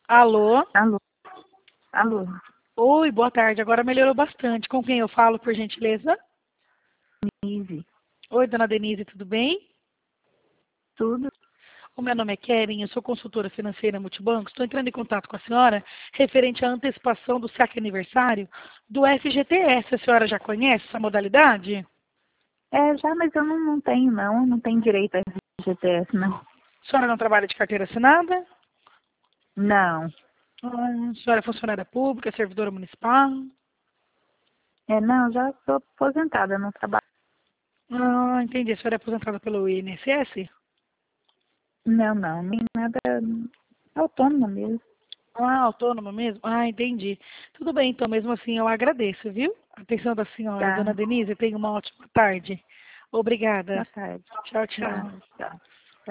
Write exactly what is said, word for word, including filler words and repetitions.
Alô? Alô? Alô? Oi, boa tarde. Agora melhorou bastante. Com quem eu falo, por gentileza? Denise. Oi, dona Denise, tudo bem? Tudo? O meu nome é Keren, eu sou consultora financeira multibanco. Estou entrando em contato com a senhora referente à antecipação do saque aniversário do F G T S. A senhora já conhece essa modalidade? É, já, mas eu não, não tenho, não. Não tenho direito a G T S, não. A senhora não trabalha de carteira assinada? Não. Ah, a senhora é funcionária pública, servidora municipal? É, não, já estou aposentada, não trabalho. Ah, entendi. A senhora é aposentada pelo I N S S? Não, não, nem nada autônoma mesmo. Ah, autônoma mesmo? Ah, entendi. Tudo bem, então, mesmo assim, eu agradeço, viu? Atenção da senhora, dona Tá. Denise, tenha uma ótima tarde. Obrigada. Boa tarde. Tchau, Boa, tchau. tchau.